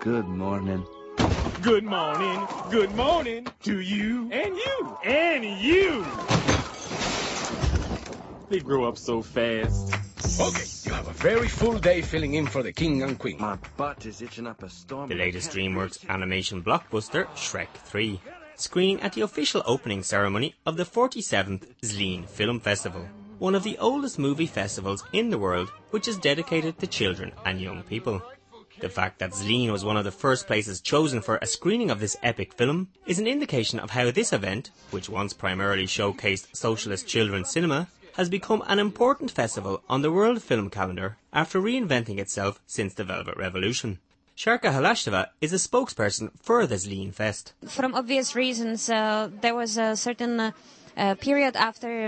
Good morning. Good morning to you and you and you. They grow up so fast. Okay, you have a very full day filling in for the king and queen. My butt is itching up a storm. The latest DreamWorks animation blockbuster, Shrek 3, screening at the official opening ceremony of the 47th Zlín Film Festival, one of the oldest movie festivals in the world which is dedicated to children and young people. The fact that Zlín was one of the first places chosen for a screening of this epic film is an indication of how this event, which once primarily showcased socialist children's cinema, has become an important festival on the world film calendar after reinventing itself since the Velvet Revolution. Sharka Halastova is a spokesperson for the Zlín Fest. For obvious reasons, there was a certain period after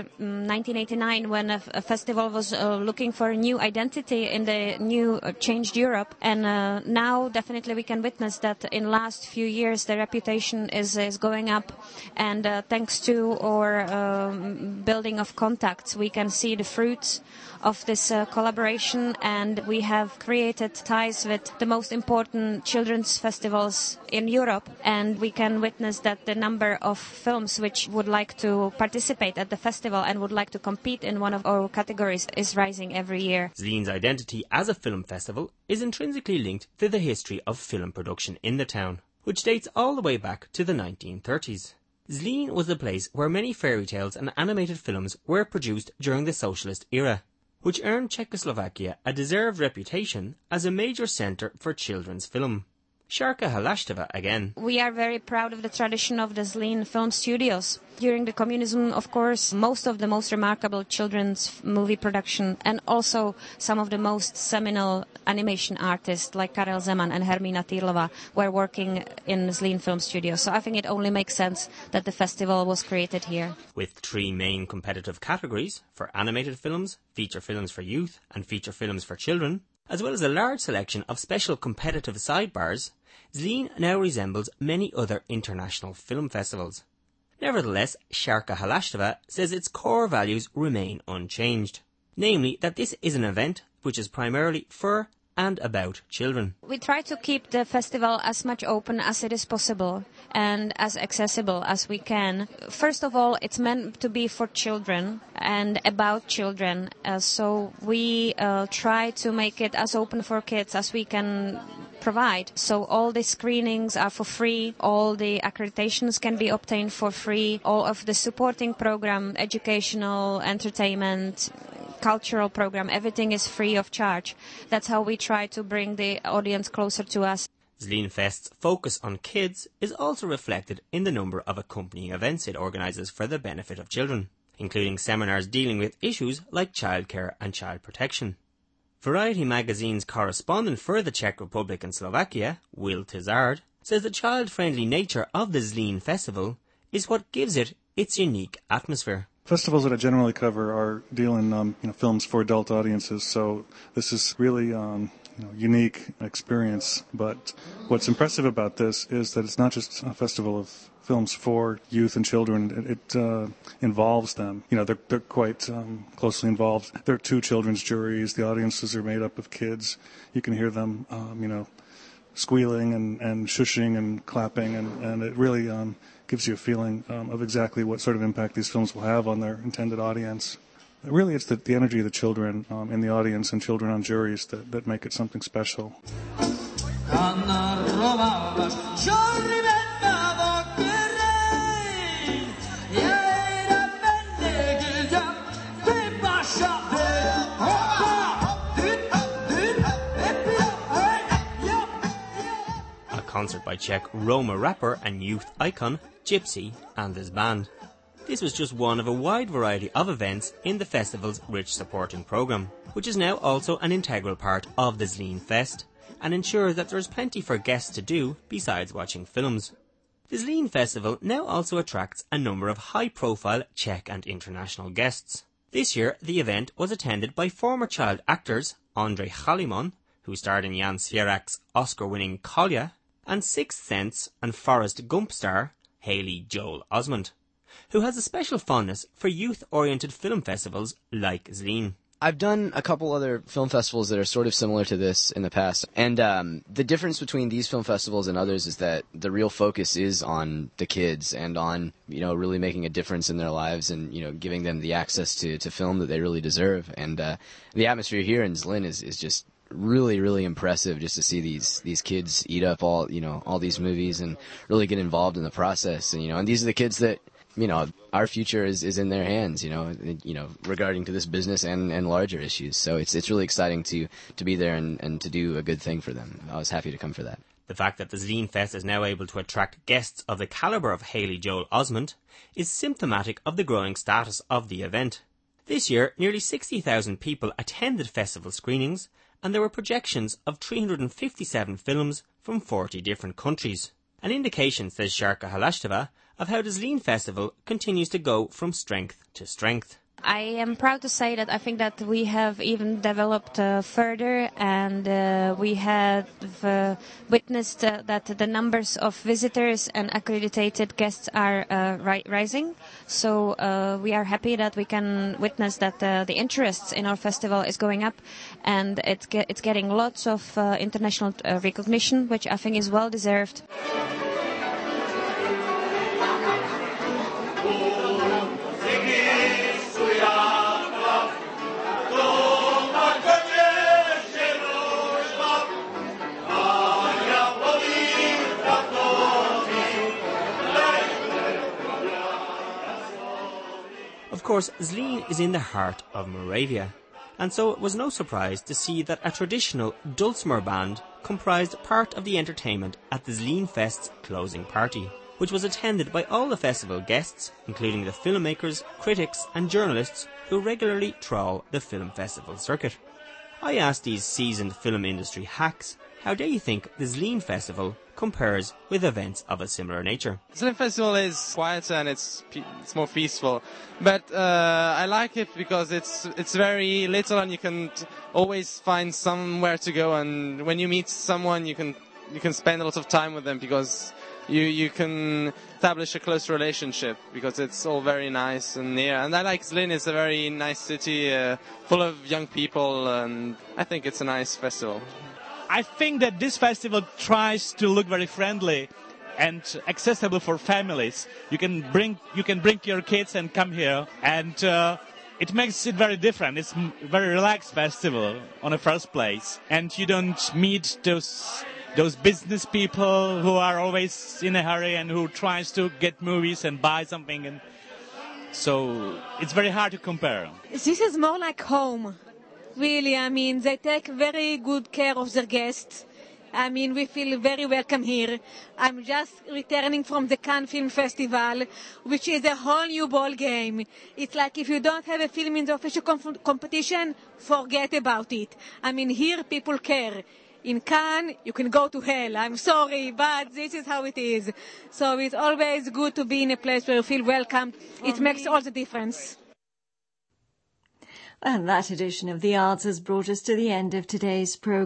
1989 when a festival was looking for a new identity in the new changed Europe, and now definitely we can witness that in last few years the reputation is going up, and thanks to our building of contacts we can see the fruits of this collaboration, and we have created ties with the most important children's festivals in Europe, and we can witness that the number of films which would like to participate at the festival and would like to compete in one of our categories is rising every year. Zlín's identity as a film festival is intrinsically linked to the history of film production in the town, which dates all the way back to the 1930s. Zlín was the place where many fairy tales and animated films were produced during the socialist era, which earned Czechoslovakia a deserved reputation as a major centre for children's film. Sharka Halastova again. We are very proud of the tradition of the Zlín Film Studios. During the communism, of course, most of the most remarkable children's movie production and also some of the most seminal animation artists like Karel Zeman and Hermína Týrlová were working in Zlín Film Studios. So I think it only makes sense that the festival was created here. With three main competitive categories for animated films, feature films for youth and feature films for children, as well as a large selection of special competitive sidebars, Zlín now resembles many other international film festivals. Nevertheless, Sharka Halastova says its core values remain unchanged, namely that this is an event which is primarily for and about children. We try to keep the festival as much open as it is possible and as accessible as we can. First of all, it's meant to be for children and about children, so we try to make it as open for kids as we can provide. So all the screenings are for free, all the accreditations can be obtained for free, all of the supporting program, educational, entertainment, cultural program, everything is free of charge. That's how we try to bring the audience closer to us. Zlín Fest's focus on kids is also reflected in the number of accompanying events it organises for the benefit of children, including seminars dealing with issues like childcare and child protection. Variety magazine's correspondent for the Czech Republic and Slovakia, Will Tizard, says the child-friendly nature of the Zlín Festival is what gives it its unique atmosphere. Festivals that I generally cover are dealing films for adult audiences, so this is really unique experience. But what's impressive about this is that it's not just a festival of films for youth and children. It involves them. They're quite closely involved. There are two children's juries. The audiences are made up of kids. You can hear them, squealing and shushing and clapping, and it really gives you a feeling of exactly what sort of impact these films will have on their intended audience. Really, it's the energy of the children in the audience and children on juries that make it something special. Concert by Czech Roma rapper and youth icon Gypsy and his band. This was just one of a wide variety of events in the festival's rich supporting programme, which is now also an integral part of the Zlín Fest and ensures that there is plenty for guests to do besides watching films. The Zlín Festival now also attracts a number of high-profile Czech and international guests. This year, the event was attended by former child actors Ondřej Chalimon, who starred in Jan Svěrak's Oscar-winning Kolya, and Sixth Sense and Forrest Gump star Haley Joel Osment, who has a special fondness for youth-oriented film festivals like Zlín. I've done a couple other film festivals that are sort of similar to this in the past, and the difference between these film festivals and others is that the real focus is on the kids and on, you know, really making a difference in their lives and, you know, giving them the access to film that they really deserve. And the atmosphere here in Zlin is just really, really impressive, just to see these kids eat up all these movies and really get involved in the process. And, you know, and these are the kids that, you know, our future is in their hands, you know, regarding to this business and larger issues. So it's really exciting to be there and to do a good thing for them. I was happy to come for that. The fact that the Zlin Fest is now able to attract guests of the calibre of Haley Joel Osment is symptomatic of the growing status of the event. This year, nearly 60,000 people attended festival screenings, and there were projections of 357 films from 40 different countries. An indication, says Sharka Halashteva, of how the Zlin Festival continues to go from strength to strength. I am proud to say that I think that we have even developed further, and we have witnessed that the numbers of visitors and accredited guests are rising. So we are happy that we can witness that the interest in our festival is going up, and it's getting lots of international recognition, which I think is well deserved. Of course, Zlin is in the heart of Moravia, and so it was no surprise to see that a traditional Dulcimer band comprised part of the entertainment at the Zlin Fest's closing party, which was attended by all the festival guests, including the filmmakers, critics and journalists who regularly trawl the film festival circuit. I asked these seasoned film industry hacks how they think the Zlin Festival compares with events of a similar nature. Zlin Festival is quieter and it's more peaceful, but I like it because it's very little and you can always find somewhere to go, and when you meet someone you can spend a lot of time with them because you can establish a close relationship because it's all very nice and near. And I like Zlin. It's a very nice city, full of young people, and I think it's a nice festival. I think that this festival tries to look very friendly and accessible for families. You can bring your kids and come here, and it makes it very different. It's a very relaxed festival on the first place, and you don't meet those business people who are always in a hurry and who tries to get movies and buy something, and so it's very hard to compare. This is more like home. Really, I mean, they take very good care of their guests. I mean, we feel very welcome here. I'm just returning from the Cannes Film Festival, which is a whole new ball game. It's like if you don't have a film in the official competition, forget about it. I mean, here people care. In Cannes, you can go to hell. I'm sorry, but this is how it is. So it's always good to be in a place where you feel welcome. It makes all the difference. And that edition of The Arts has brought us to the end of today's programme.